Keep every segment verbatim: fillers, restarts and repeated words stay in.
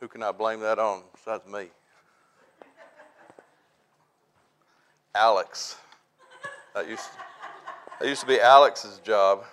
Who can I blame that on besides me? Alex. That used to, that used to be Alex's job.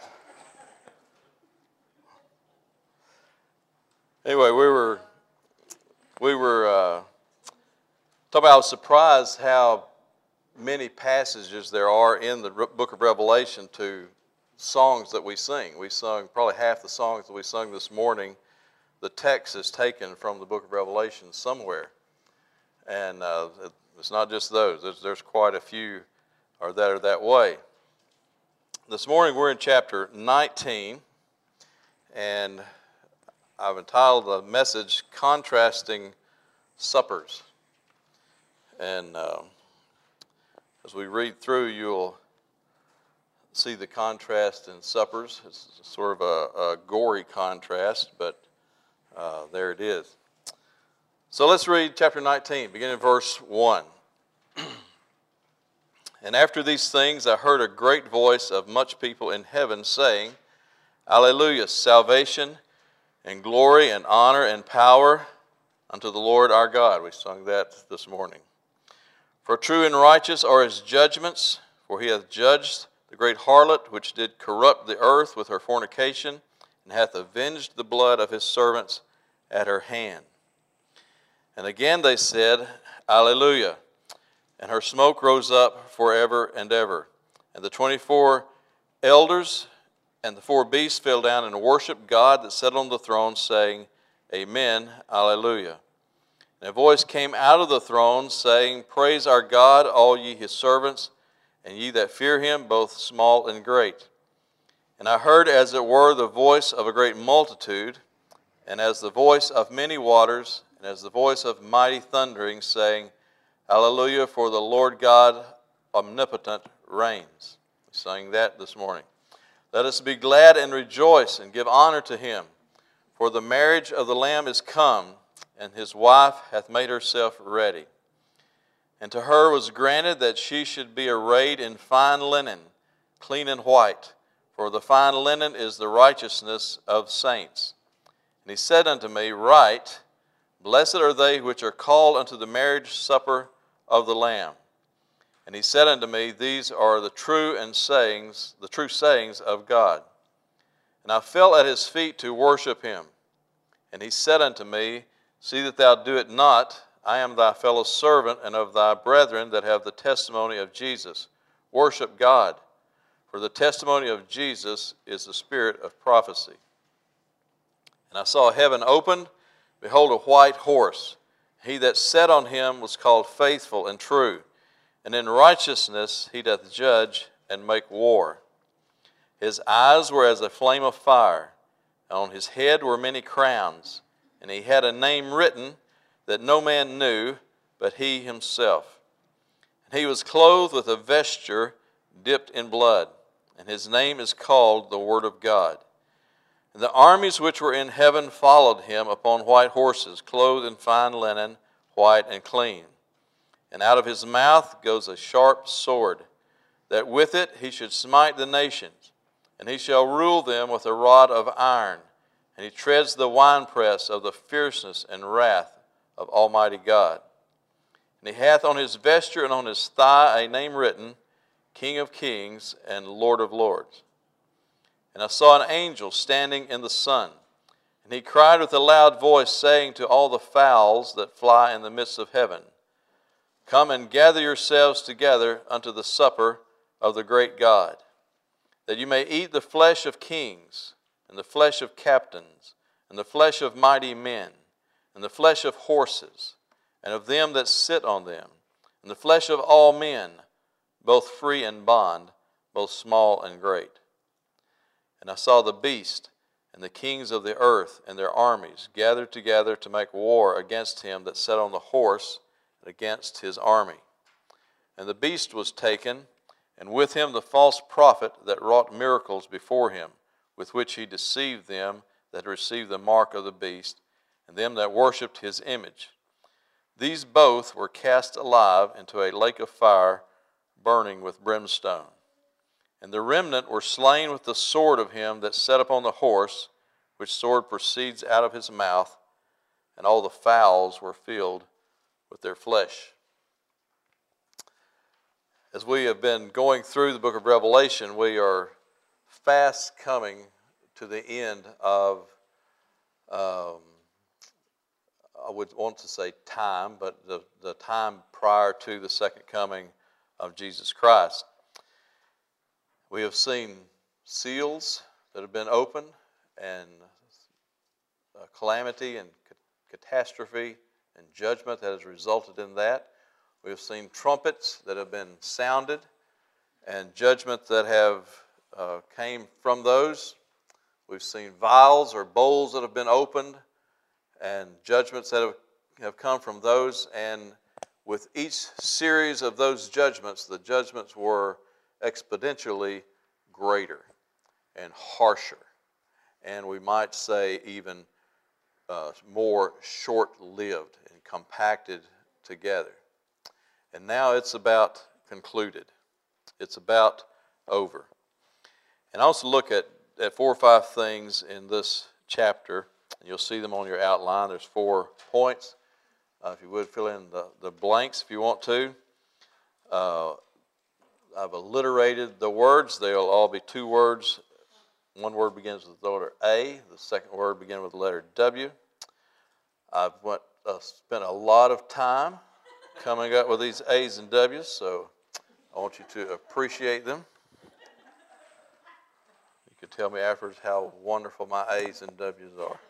Anyway, we were we were uh, talking about. I was surprised how many passages there are in the book of Revelation to songs that we sing. We sung probably half the songs that we sung this morning. The text is taken from the book of Revelation somewhere, and uh, it's not just those. There's, there's quite a few are that are that way. This morning we're in chapter nineteen, and I've entitled the message "Contrasting Suppers." And uh, as we read through, you'll see the contrast in suppers. It's sort of a, a gory contrast, but uh, there it is. So let's read chapter nineteen, beginning in verse one. And after these things I heard a great voice of much people in heaven saying, Alleluia, salvation and glory and honor and power unto the Lord our God. We sung that this morning. For true and righteous are his judgments, for he hath judged the great harlot, which did corrupt the earth with her fornication, and hath avenged the blood of his servants at her hand. And again they said, Alleluia. And her smoke rose up forever and ever. And the twenty-four elders and the four beasts fell down and worshiped God that sat on the throne, saying, Amen, Alleluia. And a voice came out of the throne, saying, Praise our God, all ye his servants, and ye that fear him, both small and great. And I heard as it were the voice of a great multitude, and as the voice of many waters, and as the voice of mighty thundering, saying, Hallelujah, for the Lord God omnipotent reigns. We sang that this morning. Let us be glad and rejoice and give honor to him, for the marriage of the Lamb is come, and his wife hath made herself ready. And to her was granted that she should be arrayed in fine linen, clean and white, for the fine linen is the righteousness of saints. And he said unto me, Write, Blessed are they which are called unto the marriage supper of the Lamb. And he said unto me, These are the true and sayings, the true sayings of God. And I fell at his feet to worship him. And he said unto me, See that thou do it not. I am thy fellow servant and of thy brethren that have the testimony of Jesus. Worship God, for the testimony of Jesus is the spirit of prophecy. And I saw heaven opened, behold a white horse. He that sat on him was called Faithful and True, and in righteousness he doth judge and make war. His eyes were as a flame of fire, and on his head were many crowns, and he had a name written that no man knew but he himself. And he was clothed with a vesture dipped in blood, and his name is called the Word of God. And the armies which were in heaven followed him upon white horses, clothed in fine linen, white and clean. And out of his mouth goes a sharp sword, that with it he should smite the nations, and he shall rule them with a rod of iron. And he treads the winepress of the fierceness and wrath of Almighty God. And he hath on his vesture and on his thigh a name written, King of Kings and Lord of Lords. And I saw an angel standing in the sun, and he cried with a loud voice, saying to all the fowls that fly in the midst of heaven, Come and gather yourselves together unto the supper of the great God, that you may eat the flesh of kings, and the flesh of captains, and the flesh of mighty men, and the flesh of horses, and of them that sit on them, and the flesh of all men, both free and bond, both small and great. And I saw the beast and the kings of the earth and their armies gathered together to make war against him that sat on the horse and against his army. And the beast was taken, and with him the false prophet that wrought miracles before him, with which he deceived them that received the mark of the beast, and them that worshipped his image. These both were cast alive into a lake of fire, burning with brimstone. And the remnant were slain with the sword of him that sat upon the horse, which sword proceeds out of his mouth, and all the fowls were filled with their flesh. As we have been going through the book of Revelation, we are fast coming to the end of, um, I would want to say time, but the, the time prior to the second coming of Jesus Christ. We have seen seals that have been opened, and uh, calamity and ca- catastrophe and judgment that has resulted in that. We have seen trumpets that have been sounded and judgment that have uh, came from those. We've seen vials or bowls that have been opened and judgments that have, have come from those. And with each series of those judgments, the judgments were exponentially greater and harsher. And we might say even uh, more short-lived and compacted together. And now it's about concluded. It's about over. And I also look at, at four or five things in this chapter. And you'll see them on your outline. There's four points. Uh, if you would, fill in the, the blanks if you want to. Uh, I've alliterated the words. They'll all be two words. One word begins with the letter A. The second word begins with the letter W. I've went, uh, spent a lot of time coming up with these A's and W's, so I want you to appreciate them. You can tell me afterwards how wonderful my A's and W's are.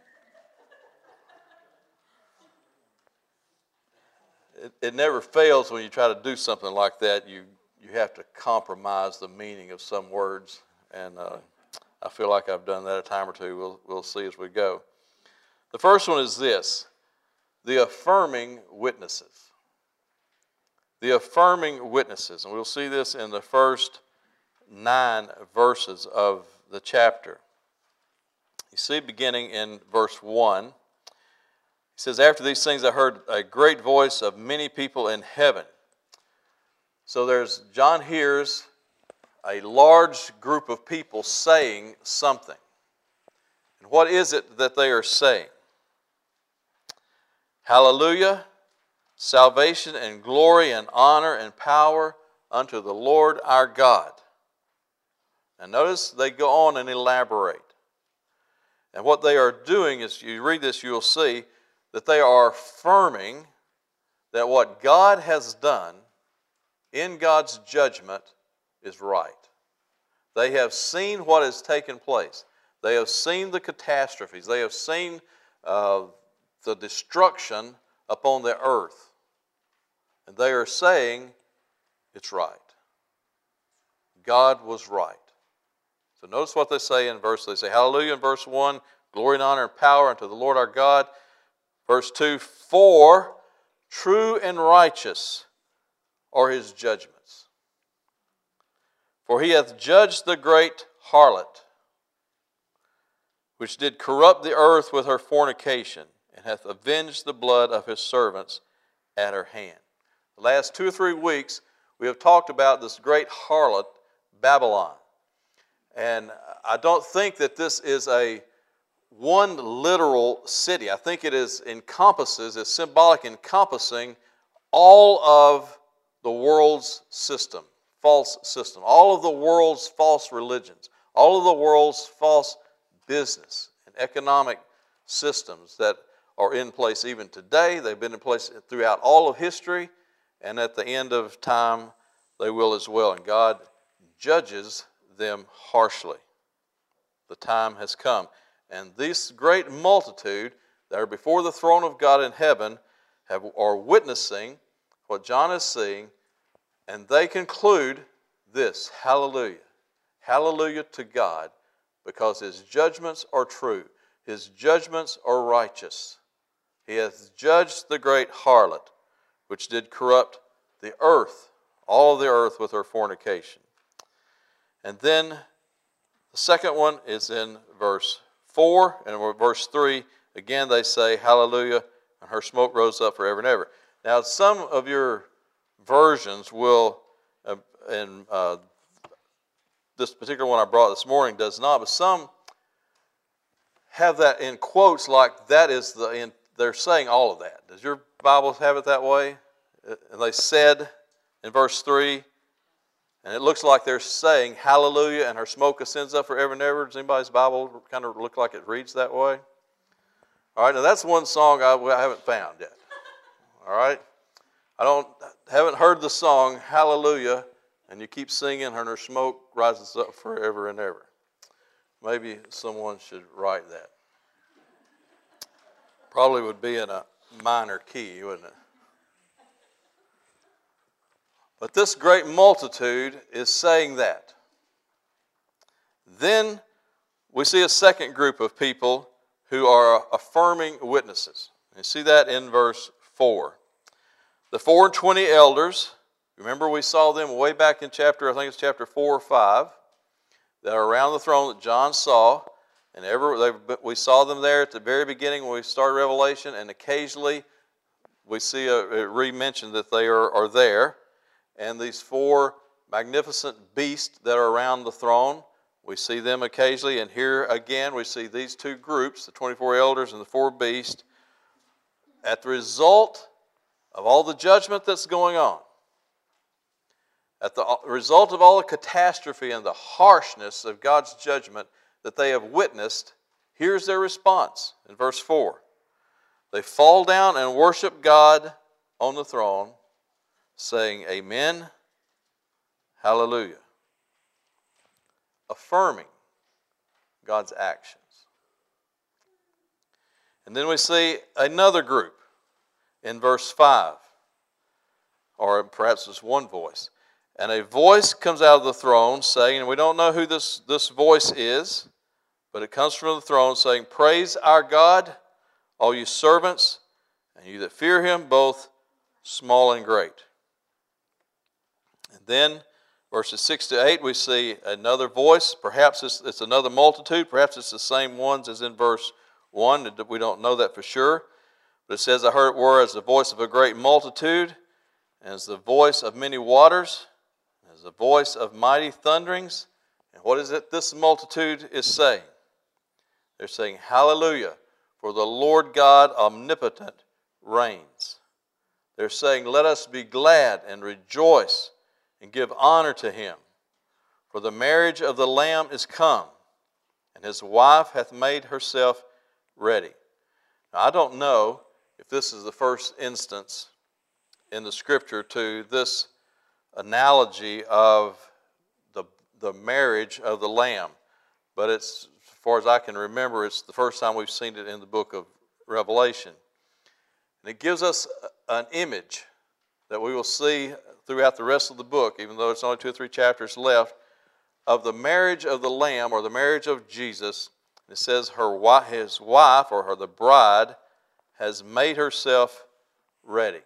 It, it never fails when you try to do something like that. You you have to compromise the meaning of some words, and uh, I feel like I've done that a time or two. We'll we'll see as we go. The first one is this: the affirming witnesses. The affirming witnesses. And we'll see this in the first nine verses of the chapter. You see, beginning in verse one, he says, "After these things I heard a great voice of many people in heaven." So there's, John hears a large group of people saying something. And what is it that they are saying? Hallelujah, salvation and glory and honor and power unto the Lord our God. And notice they go on and elaborate. And what they are doing is, you read this, you'll see that they are affirming that what God has done in God's judgment is right. They have seen what has taken place. They have seen the catastrophes. They have seen uh, the destruction upon the earth. And they are saying it's right. God was right. So notice what they say in verse, they say, hallelujah in verse one, glory and honor and power unto the Lord our God. Verse two, for true and righteous are his judgments. For he hath judged the great harlot, which did corrupt the earth with her fornication, and hath avenged the blood of his servants at her hand. The last two or three weeks, we have talked about this great harlot, Babylon. And I don't think that this is a one literal city. I think it is encompasses, is symbolic encompassing all of the world's system, false system, all of the world's false religions, all of the world's false business and economic systems that are in place even today. They've been in place throughout all of history, and at the end of time they will as well. And God judges them harshly. The time has come. And this great multitude that are before the throne of God in heaven have, are witnessing what John is seeing, and they conclude this, hallelujah. Hallelujah to God, because his judgments are true. His judgments are righteous. He hath judged the great harlot, which did corrupt the earth, all of the earth with her fornication. And then the second one is in verse four, and in verse three, again they say, hallelujah, and her smoke rose up forever and ever. Now, some of your versions will, uh, and uh, this particular one I brought this morning does not, but some have that in quotes like that is the, in, they're saying all of that. Does your Bible have it that way? And they said in verse three, and it looks like they're saying hallelujah and her smoke ascends up forever and ever. Does anybody's Bible kind of look like it reads that way? All right, now that's one song I, I haven't found yet. All right? I don't haven't heard the song hallelujah, and you keep singing and her smoke rises up forever and ever. Maybe someone should write that. Probably would be in a minor key, wouldn't it? But this great multitude is saying that. Then we see a second group of people who are affirming witnesses. You see that in verse four. The four and twenty elders, remember we saw them way back in chapter, I think it's chapter four or five, that are around the throne that John saw. And ever they, we saw them there at the very beginning when we started Revelation, and occasionally we see a, it re-mentioned that they are, are there. And these four magnificent beasts that are around the throne, we see them occasionally. And here again we see these two groups, the twenty-four elders and the four beasts, at the result of all the judgment that's going on, at the result of all the catastrophe and the harshness of God's judgment that they have witnessed, here's their response in verse four. They fall down and worship God on the throne, saying, Amen, Hallelujah, affirming God's actions. And then we see another group in verse five, or perhaps it's one voice. And a voice comes out of the throne saying, and we don't know who this, this voice is, but it comes from the throne saying, Praise our God, all you servants, and you that fear him, both small and great. And then, verses six to eight, we see another voice. Perhaps it's, it's another multitude. Perhaps it's the same ones as in verse one. We don't know that for sure. But it says, I heard it were as the voice of a great multitude, and as the voice of many waters, as the voice of mighty thunderings. And what is it this multitude is saying? They're saying, Hallelujah, for the Lord God omnipotent reigns. They're saying, let us be glad and rejoice and give honor to him. For the marriage of the Lamb is come, and his wife hath made herself ready. Now, I don't know if this is the first instance in the Scripture to this analogy of the, the marriage of the Lamb. But it's, as far as I can remember, it's the first time we've seen it in the book of Revelation. And it gives us an image that we will see throughout the rest of the book, even though it's only two or three chapters left, of the marriage of the Lamb, or the marriage of Jesus. It says her, his wife, or her, the bride, has made herself ready.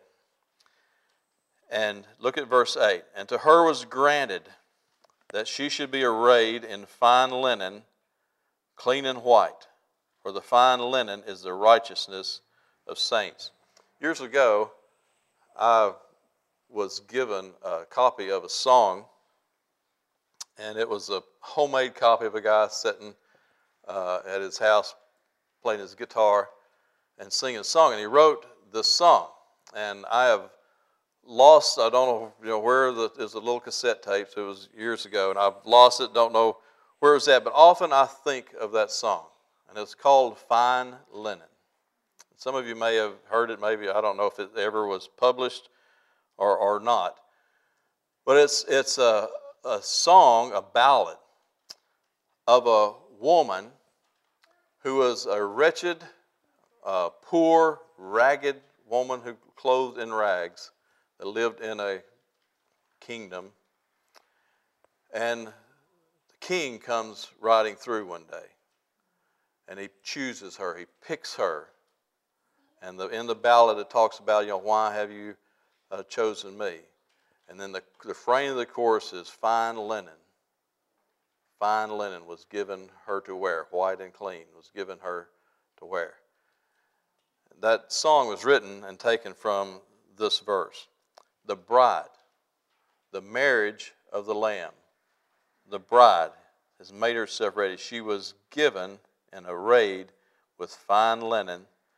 And look at verse eight. And to her was granted that she should be arrayed in fine linen, clean and white. For the fine linen is the righteousness of saints. Years ago, I was given a copy of a song, and it was a homemade copy of a guy sitting uh, at his house playing his guitar and singing a song. And he wrote this song. And I have lost, I don't know, you know where the, there's a little cassette tape, so it was years ago, and I've lost it, don't know where it's at, but often I think of that song, and it's called Fine Linen. Some of you may have heard it, maybe, I don't know if it ever was published or, or not, but it's, it's a, a song, a ballad of a woman who was a wretched, uh, poor, ragged woman who clothed in rags, that lived in a kingdom, and the king comes riding through one day, and he chooses her, he picks her, and the, in the ballad it talks about, you know, why have you uh, chosen me? And then the, the refrain of the chorus is, fine linen, fine linen was given her to wear, white and clean was given her to wear. That song was written and taken from this verse. The bride, the marriage of the Lamb, the bride has made herself ready. She was given and arrayed with fine linen,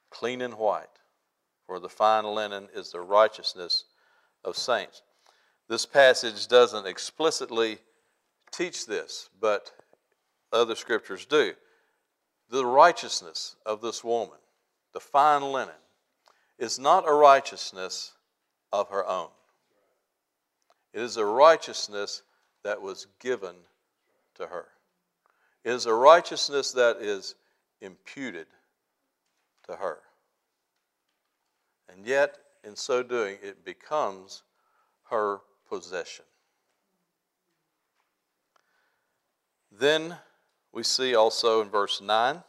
clean and white, for the fine linen is the righteousness of saints. This passage doesn't explicitly teach this, but other scriptures do. The righteousness of this woman, the fine linen, is not a righteousness of her own. It is a righteousness that was given to her. It is a righteousness that is imputed to her. And yet, in so doing, it becomes her possession. Then we see also in verse nine,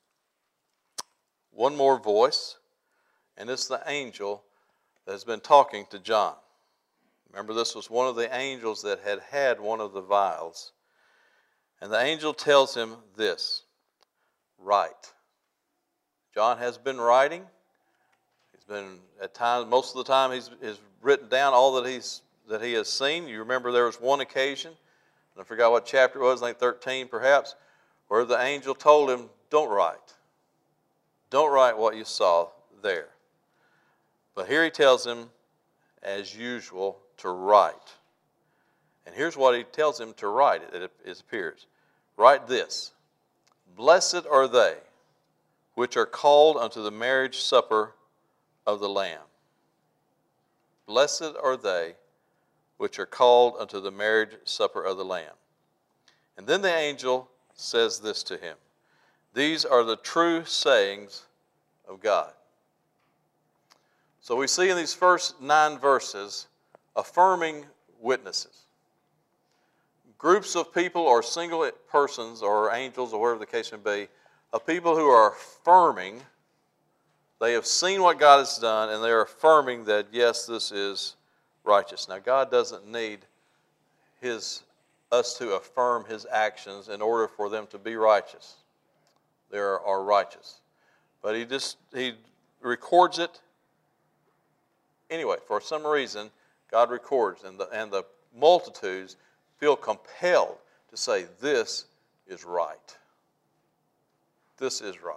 one more voice, and it's the angel that has been talking to John. Remember, this was one of the angels that had had one of the vials. And the angel tells him this, write. John has been writing. He's been, at times, most of the time, he's, he's written down all that he's that he has seen. You remember there was one occasion, and I forgot what chapter it was, I think thirteen perhaps, where the angel told him, don't write. Don't write what you saw there. But here he tells him, as usual, to write. And here's what he tells him to write, it, it appears. Write this, blessed are they which are called unto the marriage supper of the Lamb. Blessed are they which are called unto the marriage supper of the Lamb. And then the angel says this to him, these are the true sayings of God. So we see in these first nine verses affirming witnesses. Groups of people or single persons or angels or whatever the case may be, of people who are affirming, they have seen what God has done and they're affirming that yes, this is righteous. Now God doesn't need his, us to affirm his actions in order for them to be righteous. They are, are righteous. But he just, he records it anyway. For some reason, God records, and the, and the multitudes feel compelled to say, this is right. This is right.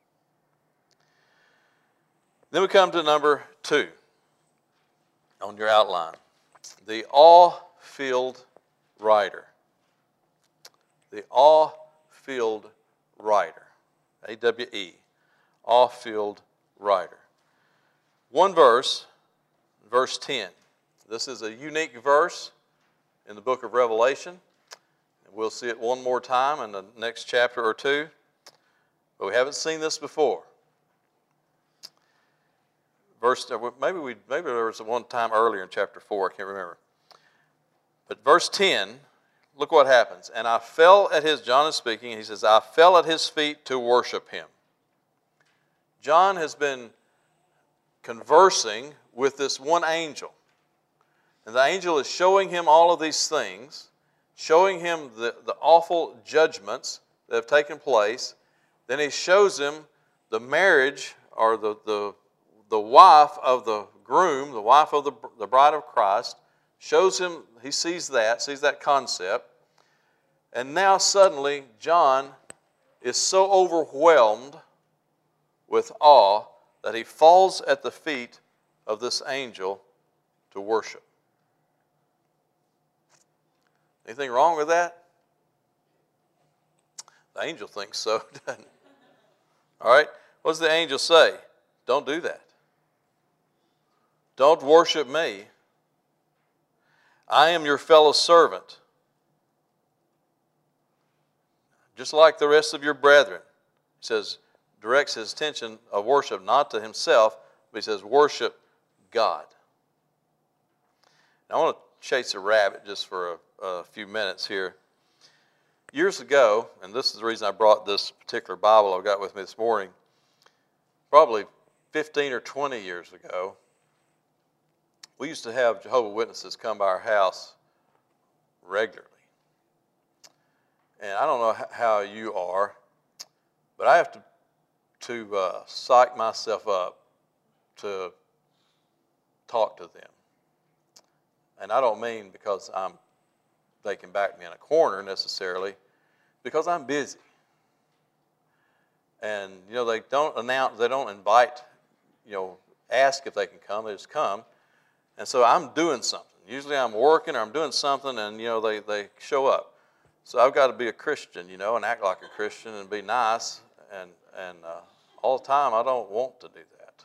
Then we come to number two on your outline. The awe-filled writer. The awe-filled writer. A W E. Awe-filled writer. One verse, verse ten. This is a unique verse in the book of Revelation. We'll see it one more time in the next chapter or two. But we haven't seen this before. Verse, maybe we maybe there was one time earlier in chapter four, I can't remember. But verse ten, look what happens. And I fell at his, John is speaking, and he says, I fell at his feet to worship him. John has been conversing with this one angel. And the angel is showing him all of these things, showing him the, the awful judgments that have taken place. Then he shows him the marriage or the, the, the wife of the groom, the wife of the, the bride of Christ, shows him, he sees that, sees that concept. And now suddenly John is so overwhelmed with awe that he falls at the feet of this angel to worship. Anything wrong with that? The angel thinks so, doesn't it? All right, what does the angel say? Don't do that. Don't worship me. I am your fellow servant, just like the rest of your brethren. He says, directs his attention of worship not to himself, but he says, worship God. Now, I want to chase a rabbit just for a, a few minutes here. Years ago, and this is the reason I brought this particular Bible I've got with me this morning, probably fifteen or twenty years ago, we used to have Jehovah's Witnesses come by our house regularly. And I don't know how you are, but I have to, to uh, psych myself up to talk to them. And I don't mean because I'm they can back me in a corner necessarily, because I'm busy. And, you know, they don't announce, they don't invite, you know, ask if they can come, they just come. And so I'm doing something. Usually I'm working or I'm doing something and, you know, they, they show up. So I've got to be a Christian, you know, and act like a Christian and be nice. And, and uh, all the time I don't want to do that.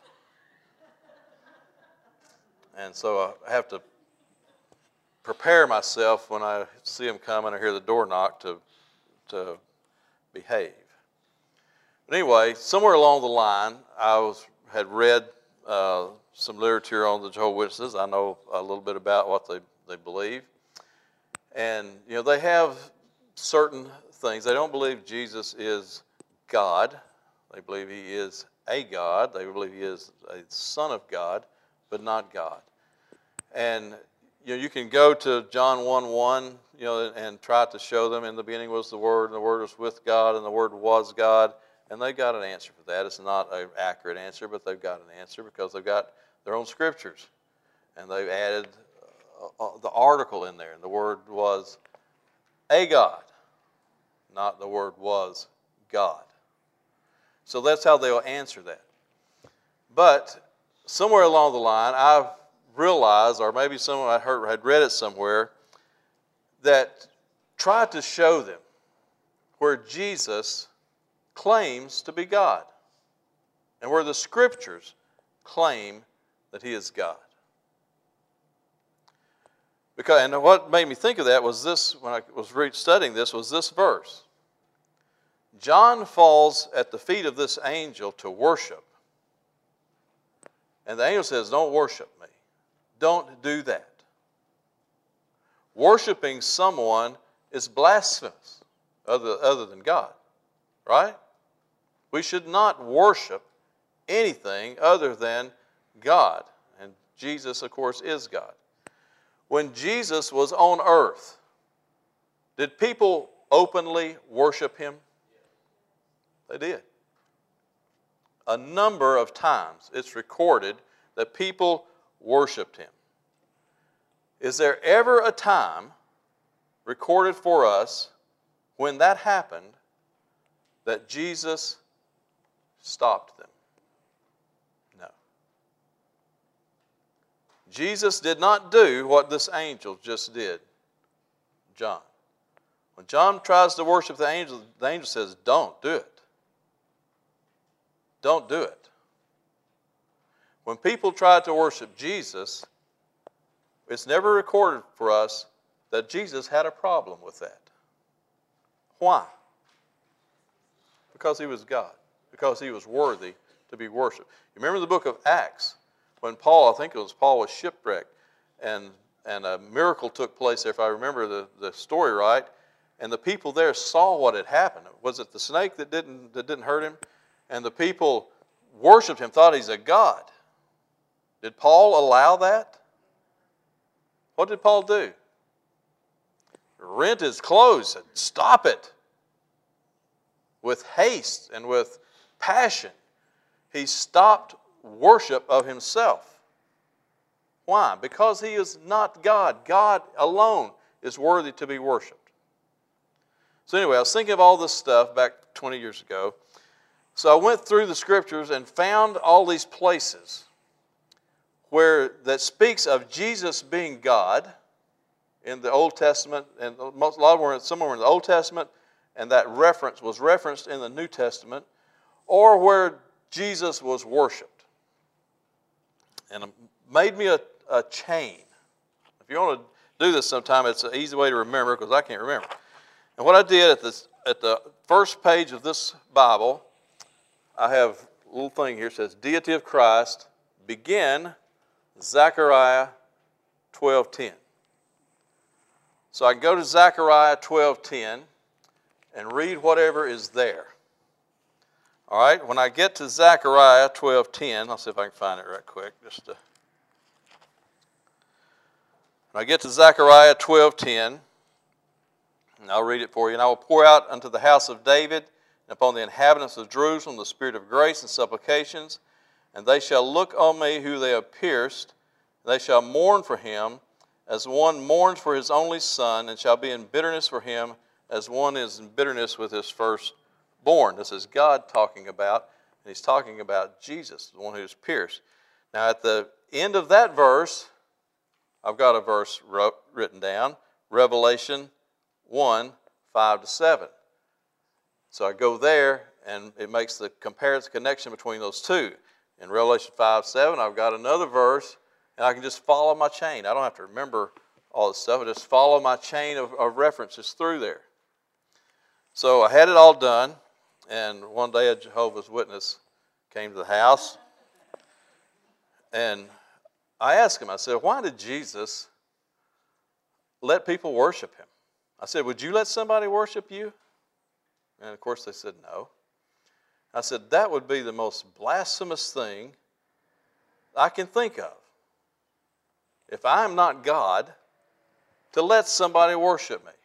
And so I have to prepare myself when I see them coming or hear the door knock to, to behave. But anyway, somewhere along the line, I was had read uh, some literature on the Jehovah's Witnesses. I know a little bit about what they, they believe. And, you know, they have certain things. They don't believe Jesus is God. They believe he is a God. They believe he is a son of God, but not God. And, you know, you can go to John one one, you know, and try to show them in the beginning was the Word, and the Word was with God, and the Word was God. And they've got an answer for that. It's not an accurate answer, but they've got an answer because they've got their own scriptures. And they've added uh, the article in there. And the Word was a God, not the Word was God. So that's how they'll answer that. But somewhere along the line, I've realized, or maybe someone I heard had read it somewhere, that tried to show them where Jesus claims to be God and where the scriptures claim that he is God. Because, and what made me think of that was this, when I was studying this, was this verse. John falls at the feet of this angel to worship. And the angel says, don't worship me. Don't do that. Worshiping someone is blasphemous other, other than God. Right? We should not worship anything other than God. And Jesus, of course, is God. When Jesus was on earth, did people openly worship him? They did. A number of times it's recorded that people worshiped him. Is there ever a time recorded for us when that happened that Jesus stopped them? No. Jesus did not do what this angel just did, John. When John tries to worship the angel, the angel says, don't do it. Don't do it. When people tried to worship Jesus, it's never recorded for us that Jesus had a problem with that. Why? Because he was God. Because he was worthy to be worshipped. You remember the book of Acts, when Paul, I think it was Paul, was shipwrecked, and, and a miracle took place there, if I remember the, the story right, and the people there saw what had happened. Was it the snake that didn't, that didn't hurt him? And the people worshiped him, thought he's a god. Did Paul allow that? What did Paul do? Rent his clothes and stop it. With haste and with passion, he stopped worship of himself. Why? Because he is not God. God alone is worthy to be worshiped. So anyway, I was thinking of all this stuff back twenty years ago. So I went through the scriptures and found all these places where that speaks of Jesus being God in the Old Testament, and most, a lot of them were somewhere in the Old Testament, and that reference was referenced in the New Testament, or where Jesus was worshipped. And it made me a, a chain. If you want to do this sometime, it's an easy way to remember because I can't remember. And what I did at, this, at the first page of this Bible, I have a little thing here that says, Deity of Christ, begin Zechariah twelve ten. So I can go to Zechariah twelve ten and read whatever is there. All right, when I get to Zechariah twelve ten, I'll see if I can find it right quick. Just to, when I get to Zechariah twelve ten, and I'll read it for you. And I will pour out unto the house of David and upon the inhabitants of Jerusalem the spirit of grace and supplications, and they shall look on me who they have pierced, and they shall mourn for him as one mourns for his only son, and shall be in bitterness for him as one is in bitterness with his firstborn. born. This is God talking about, and he's talking about Jesus, the one who was pierced. Now at the end of that verse, I've got a verse wrote, written down, Revelation one, five to seven. So I go there, and it makes the comparison connection between those two. In Revelation five, seven, I've got another verse, and I can just follow my chain. I don't have to remember all this stuff. I just follow my chain of, of references through there. So I had it all done, and one day a Jehovah's Witness came to the house, and I asked him, I said, why did Jesus let people worship him? I said, would you let somebody worship you? And of course they said no. I said, that would be the most blasphemous thing I can think of. If I am not God, to let somebody worship me.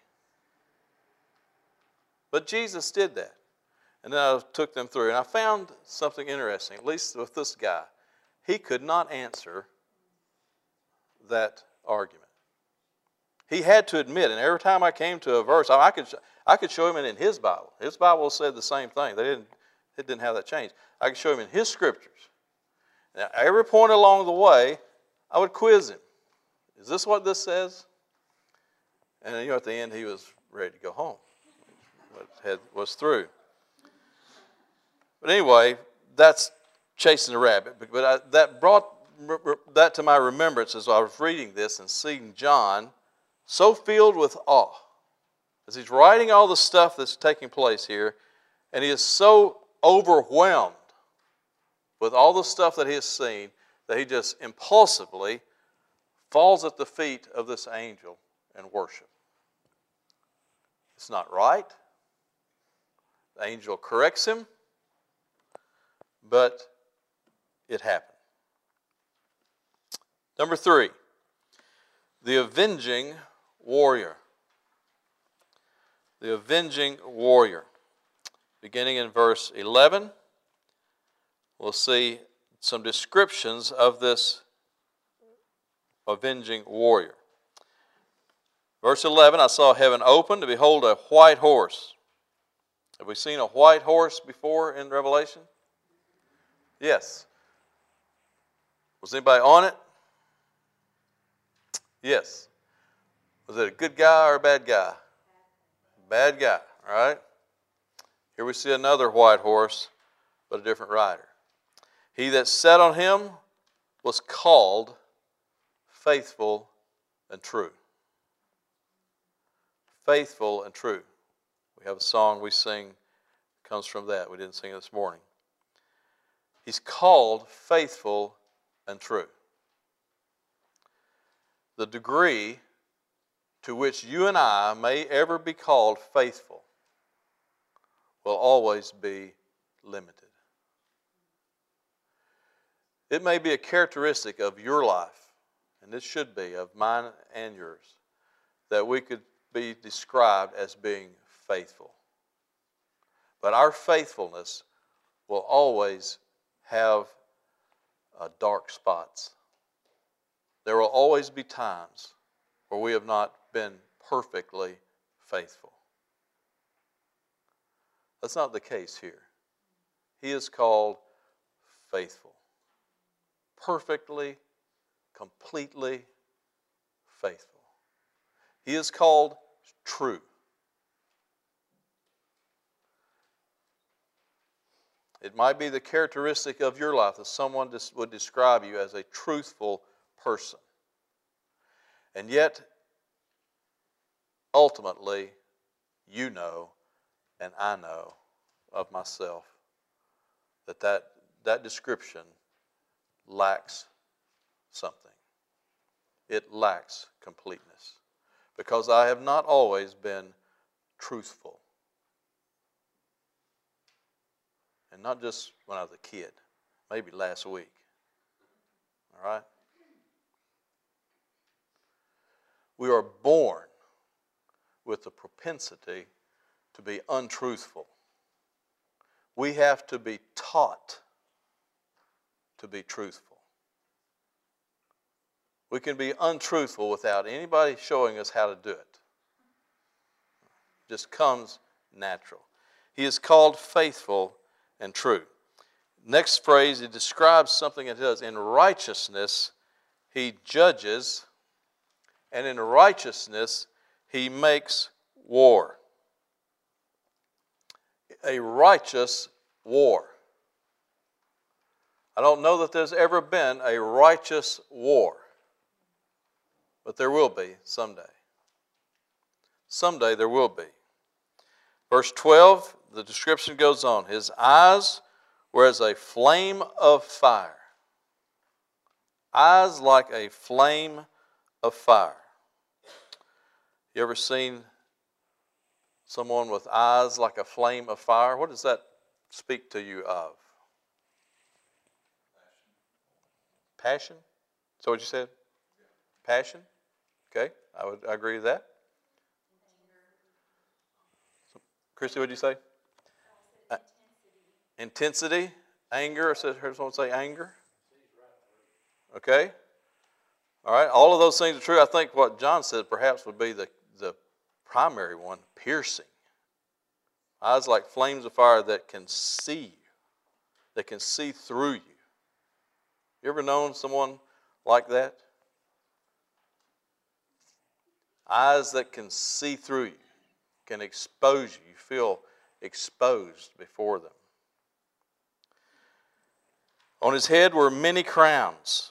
But Jesus did that. And then I took them through, and I found something interesting, at least with this guy. He could not answer that argument. He had to admit, and every time I came to a verse, I could, I could show him it in his Bible. His Bible said the same thing. They didn't, it didn't have that change. I could show him in his scriptures. Now, every point along the way, I would quiz him. Is this what this says? And you know, at the end, he was ready to go home. It was through. But anyway, that's chasing the rabbit. But I, that brought that to my remembrance as I was reading this and seeing John so filled with awe as he's writing all the stuff that's taking place here, and he is so overwhelmed with all the stuff that he has seen that he just impulsively falls at the feet of this angel and worship. It's not right. The angel corrects him, but it happened. Number three, the avenging warrior. The avenging warrior. Beginning in verse eleven, we'll see some descriptions of this avenging warrior. Verse eleven, I saw heaven open, to behold a white horse. Have we seen a white horse before in Revelation? Yes. Was anybody on it? Yes. Was it a good guy or a bad guy? Bad guy, all right? Here we see another white horse, but a different rider. He that sat on him was called Faithful and True. Faithful and true. We have a song we sing that comes from that. We didn't sing it this morning. He's called faithful and true. The degree to which you and I may ever be called faithful will always be limited. It may be a characteristic of your life, and it should be, of mine and yours, that we could be described as being faithful. But our faithfulness will always have uh, dark spots. There will always be times where we have not been perfectly faithful. That's not the case here. He is called faithful. Perfectly, completely faithful. He is called true. It might be the characteristic of your life that someone would describe you as a truthful person. And yet, ultimately, you know, and I know of myself, that that, that description lacks something. It lacks completeness. Because I have not always been truthful. And not just when I was a kid, maybe last week. All right? We are born with the propensity to be untruthful. We have to be taught to be truthful. We can be untruthful without anybody showing us how to do it. It just comes natural. He is called faithful and true. Next phrase, it describes something it does. In righteousness, he judges, and in righteousness, he makes war. A righteous war. I don't know that there's ever been a righteous war, but there will be someday. Someday there will be. Verse twelve, the description goes on. His eyes were as a flame of fire. Eyes like a flame of fire. You ever seen someone with eyes like a flame of fire? What does that speak to you of? Passion? Is that what you said? Passion? Okay, I would I agree with that. Christy, what did you say? Uh, intensity, anger. I heard someone say anger. Okay. All right. All of those things are true. I think what John said perhaps would be the, the primary one, piercing. Eyes like flames of fire that can see you, that can see through you. You ever known someone like that? Eyes that can see through you, can expose you. You feel exposed before them. On his head were many crowns.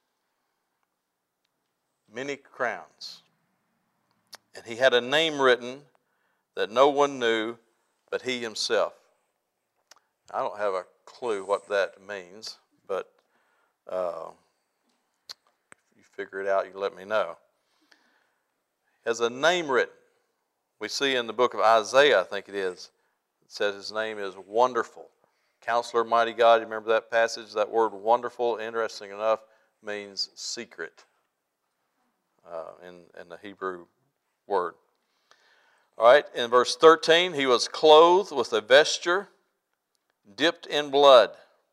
Many crowns. And he had a name written that no one knew but he himself. I don't have a clue what that means, but uh, if you figure it out, you can let me know. Has a name written. We see in the book of Isaiah, I think it is, it says his name is Wonderful. Counselor, Mighty God, you remember that passage? That word wonderful, interesting enough, means secret uh, in, in the Hebrew word. All right, in verse thirteen, he was clothed with a vesture dipped in blood.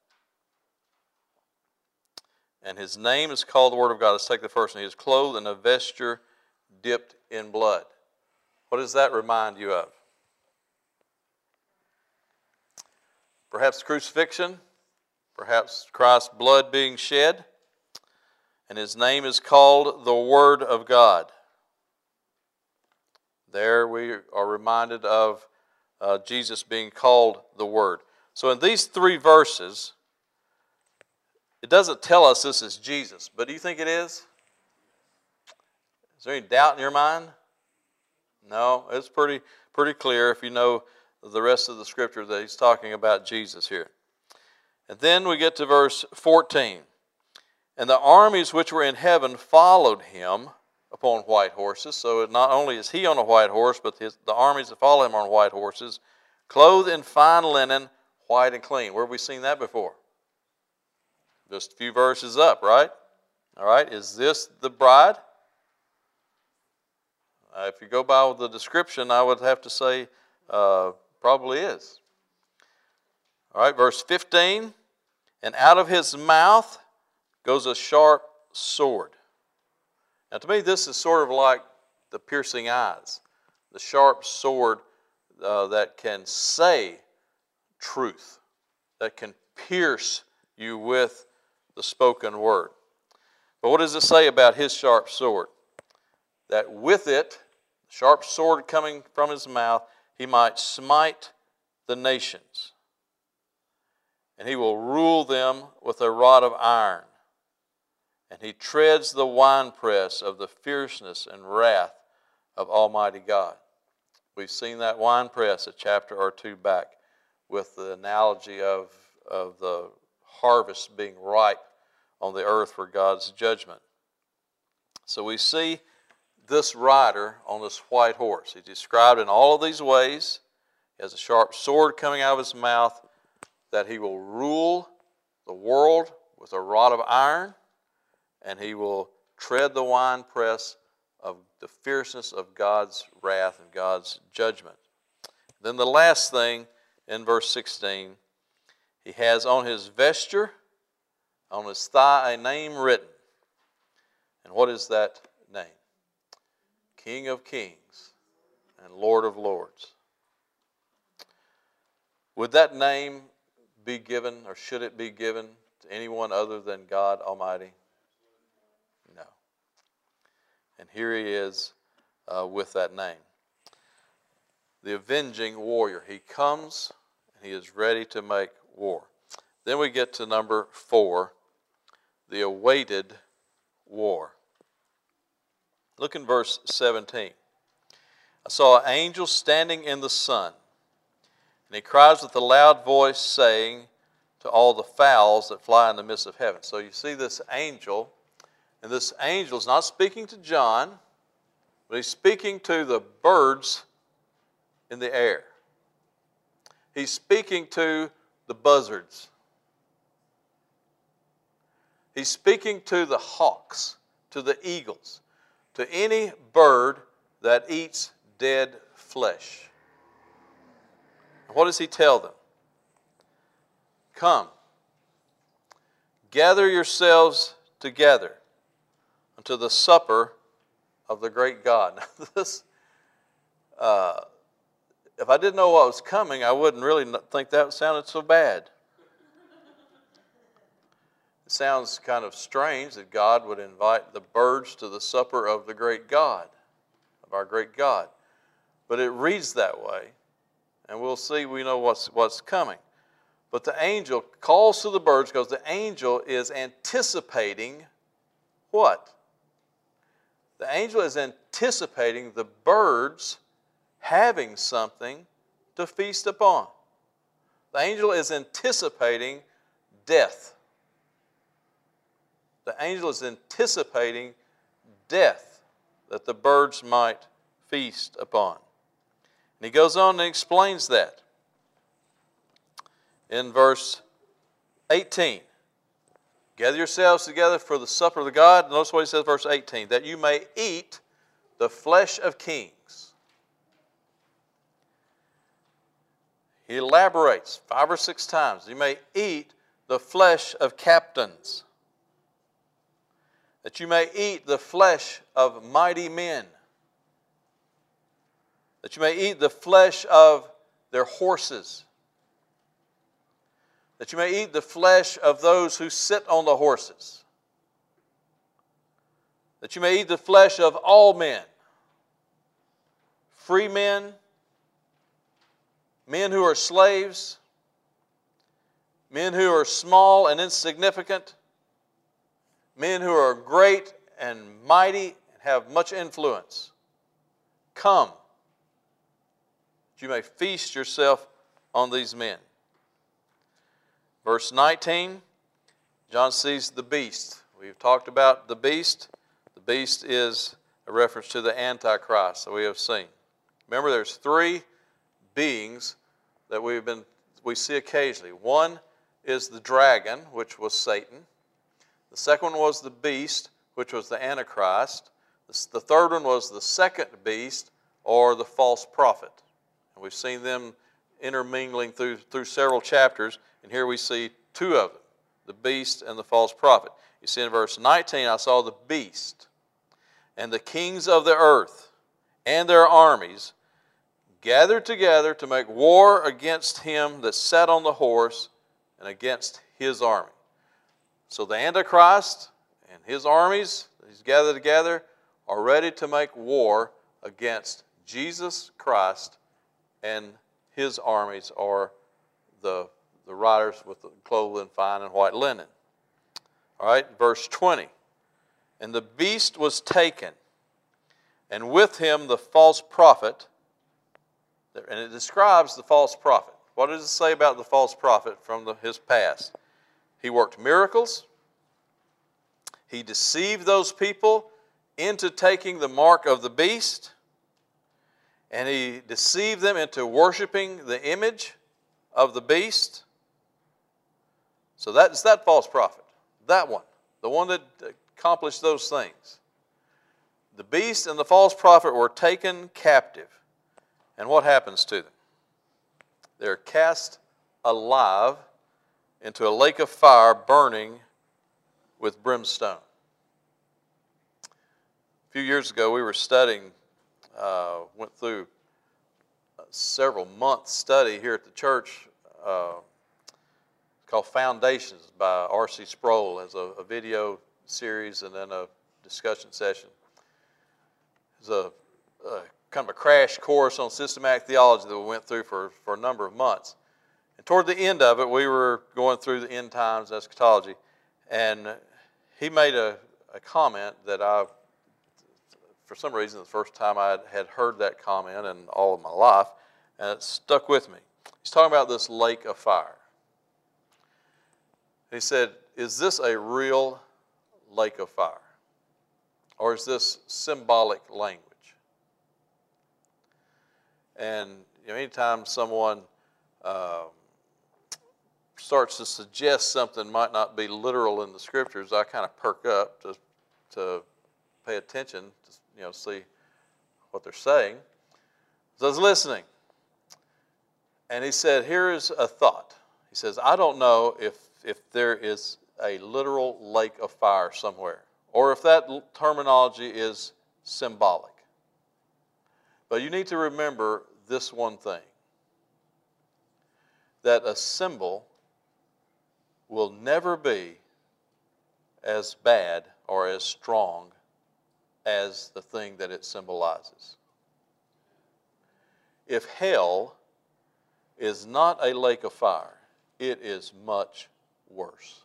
And his name is called the Word of God. Let's take the first one. He is clothed in a vesture dipped in blood. What does that remind you of? Perhaps crucifixion, perhaps Christ's blood being shed, and his name is called the Word of God. There we are reminded of uh, Jesus being called the Word. So in these three verses, it doesn't tell us this is Jesus, but do you think it is? Is there any doubt in your mind? No, it's pretty pretty clear if you know the rest of the scripture that he's talking about Jesus here. And then we get to verse fourteen. And the armies which were in heaven followed him upon white horses. So not only is he on a white horse, but his, the armies that follow him are on white horses, clothed in fine linen, white and clean. Where have we seen that before? Just a few verses up, right? All right, is this the bride? Uh, if you go by the description, I would have to say uh, probably is. All right, verse fifteen. And out of his mouth goes a sharp sword. Now to me, this is sort of like the piercing eyes. The sharp sword uh, that can say truth. That can pierce you with the spoken word. But what does it say about his sharp sword? That with it, sharp sword coming from his mouth, he might smite the nations. And he will rule them with a rod of iron. And he treads the winepress of the fierceness and wrath of Almighty God. We've seen that winepress a chapter or two back with the analogy of, of the harvest being ripe on the earth for God's judgment. So we see this rider on this white horse. He's described in all of these ways. He has a sharp sword coming out of his mouth, that he will rule the world with a rod of iron, and he will tread the winepress of the fierceness of God's wrath and God's judgment. Then the last thing in verse sixteen, he has on his vesture, on his thigh, a name written. And what is that name? King of Kings and Lord of Lords. Would that name be given, or should it be given to anyone other than God Almighty? No. And here he is uh, with that name. The avenging warrior. He comes and he is ready to make war. Then we get to number four, the awaited war. Look in verse seventeen. I saw an angel standing in the sun, and he cries with a loud voice, saying to all the fowls that fly in the midst of heaven. So you see this angel, and this angel is not speaking to John, but he's speaking to the birds in the air. He's speaking to the buzzards. He's speaking to the hawks, to the eagles, to any bird that eats dead flesh. What does he tell them? Come, gather yourselves together unto the supper of the great God. Now this, uh, if I didn't know what was coming, I wouldn't really think that sounded so bad. It sounds kind of strange that God would invite the birds to the supper of the great God, of our great God. But it reads that way, and we'll see, we know what's, what's coming. But the angel calls to the birds because the angel is anticipating what? The angel is anticipating the birds having something to feast upon. The angel is anticipating death. The angel is anticipating death that the birds might feast upon. And he goes on and explains that in verse eighteen. Gather yourselves together for the supper of the God. Notice what he says, verse eighteen, that you may eat the flesh of kings. He elaborates five or six times. You may eat the flesh of captains. That you may eat the flesh of mighty men. That you may eat the flesh of their horses. That you may eat the flesh of those who sit on the horses. That you may eat the flesh of all men. Free men, men who are slaves, men who are small and insignificant, men who are great and mighty and have much influence. Come, that you may feast yourself on these men. Verse nineteen, John sees the beast. We've talked about the beast. The beast is a reference to the Antichrist that we have seen. Remember, there's three beings that we've been we see occasionally. One is the dragon, which was Satan. The second one was the beast, which was the Antichrist. The third one was the second beast, or the false prophet. And we've seen them intermingling through, through several chapters, and here we see two of them, the beast and the false prophet. You see in verse nineteen, I saw the beast and the kings of the earth and their armies gathered together to make war against him that sat on the horse and against his army. So the Antichrist and his armies, he's gathered together, are ready to make war against Jesus Christ and his armies, or the, the riders with the clothed in fine and white linen. All right, verse twenty. And the beast was taken, and with him the false prophet. And it describes the false prophet. What does it say about the false prophet from the, his past? He worked miracles. He deceived those people into taking the mark of the beast. And he deceived them into worshiping the image of the beast. So that's that false prophet. That one. The one that accomplished those things. The beast and the false prophet were taken captive. And what happens to them? They're cast alive into a lake of fire burning with brimstone. A few years ago, we were studying, uh, went through a several month study here at the church uh, called Foundations by R C Sproul. As a, a video series and then a discussion session. It's a, a kind of a crash course on systematic theology that we went through for, for a number of months. And toward the end of it, we were going through the end times eschatology, and he made a, a comment that I, for some reason, the first time I had heard that comment in all of my life, and it stuck with me. He's talking about this lake of fire. He said, is this a real lake of fire? Or is this symbolic language? And you know, anytime someone uh, starts to suggest something might not be literal in the scriptures, I kind of perk up to, to pay attention to, you know, see what they're saying. So I was listening. And he said, here is a thought. He says, I don't know if, if there is a literal lake of fire somewhere, or if that terminology is symbolic. But you need to remember this one thing, that a symbol will never be as bad or as strong as the thing that it symbolizes. If hell is not a lake of fire, it is much worse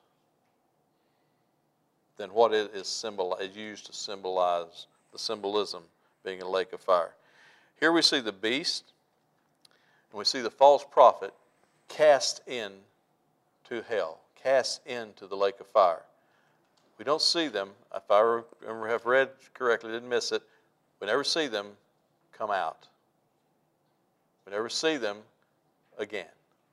than what it is symbol, is used to symbolize, the symbolism being a lake of fire. Here we see the beast, and we see the false prophet cast in to hell, cast into the lake of fire. We don't see them, if I remember, have read correctly, didn't miss it, we never see them come out. We never see them again.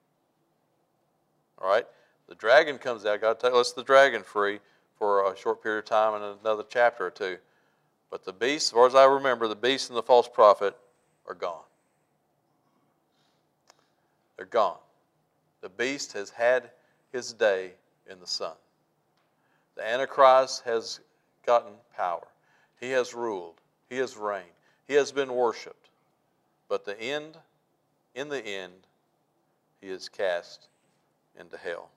All right? The dragon comes out. God lets the dragon free for a short period of time and another chapter or two. But the beast, as far as I remember, the beast and the false prophet are gone. They're gone. The beast has had his day in the sun. The Antichrist has gotten power. He has ruled. He has reigned. He has been worshipped. But the end, in the end, he is cast into hell.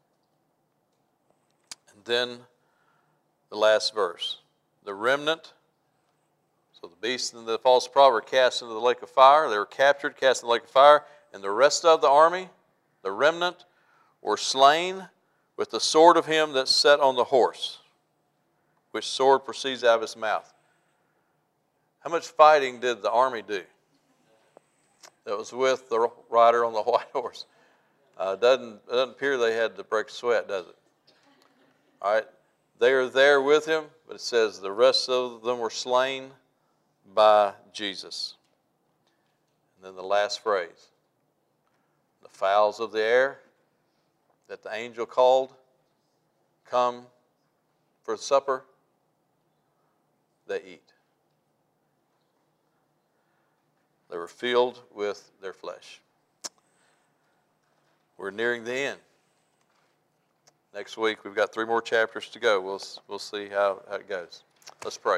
And then the last verse. The remnant, so the beast and the false prophet were cast into the lake of fire. They were captured, cast in the lake of fire. And the rest of the army, the remnant, were slain with the sword of him that sat on the horse, which sword proceeds out of his mouth. How much fighting did the army do that was with the rider on the white horse? Uh, doesn't, it doesn't appear they had to break a sweat, does it? All right. They are there with him, but it says the rest of them were slain by Jesus. And then the last phrase. The fowls of the air that the angel called come for supper, they eat. They were filled with their flesh. We're nearing the end. Next week, we've got three more chapters to go. We'll, we'll see how, how it goes. Let's pray.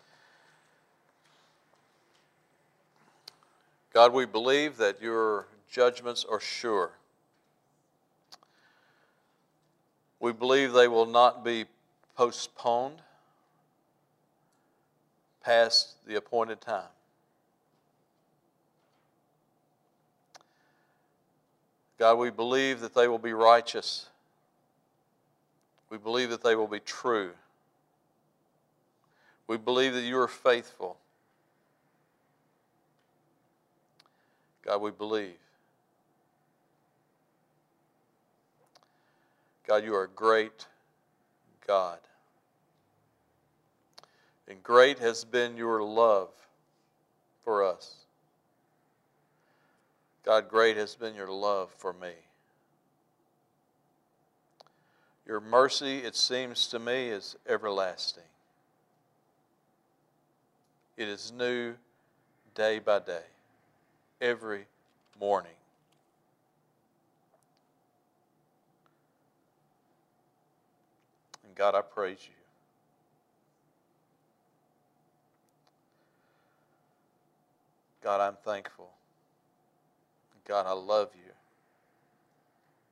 God, we believe that your judgments are sure. We believe they will not be postponed past the appointed time. God, we believe that they will be righteous. We believe that they will be true. We believe that you are faithful. God, we believe. God, you are a great God. And great has been your love for us. God, great has been your love for me. Your mercy, it seems to me, is everlasting. It is new day by day, every morning. And God, I praise you. God, I'm thankful. God, I love you.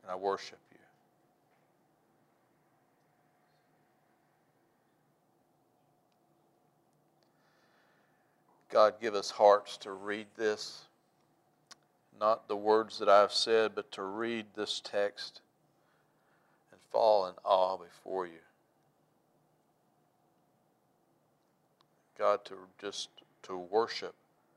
and I worship you. God, give us hearts to read this, not the words that I've said, but to read this text and fall in awe before you. God, to just to worship,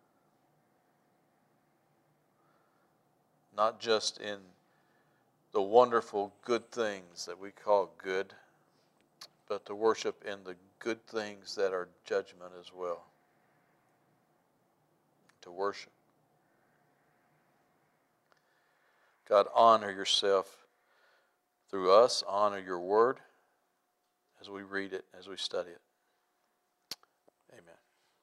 not just in the wonderful good things that we call good, but to worship in the good things that are judgment as well. To worship. God, honor yourself through us, honor your word as we read it, as we study it.